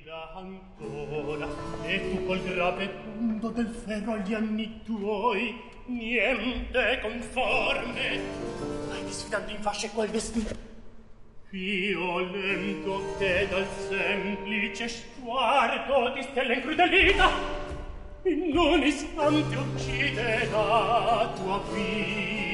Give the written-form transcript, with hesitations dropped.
ancora, e tu col grave punto del ferro agli anni tuoi, niente conforme. Vai disfidando in fasce qual vestito, violento che dal semplice sguardo di stella incrudelita in un istante uccide la tua vita.